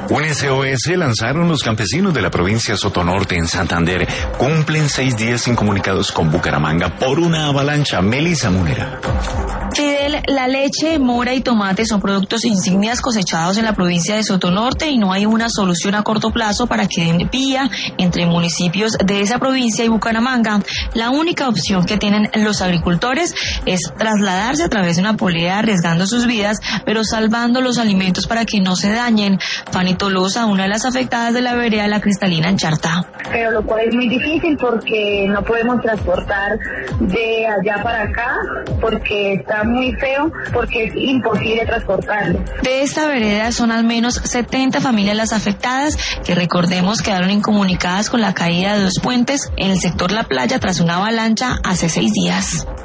Un SOS lanzaron los campesinos de la provincia Sotonorte en Santander. Cumplen 6 días incomunicados con Bucaramanga por una avalancha. Melissa Munera. Fidel, la leche, mora y tomate son productos insignias cosechados en la provincia de Sotonorte y no hay una solución a corto plazo para que den vía entre municipios de esa provincia y Bucaramanga. La única opción que tienen los agricultores es trasladarse a través de una polea arriesgando sus vidas, pero salvando los alimentos para que no se dañen. Fanny Tolosa, una de las afectadas de la vereda La Cristalina en Chartá. Pero lo cual es muy difícil porque no podemos transportar de allá para acá porque está muy feo, porque es imposible transportarlo. De esta vereda son al menos 70 familias las afectadas, que recordemos quedaron incomunicadas con la caída de 2 puentes en el sector La Playa tras una avalancha hace 6 días.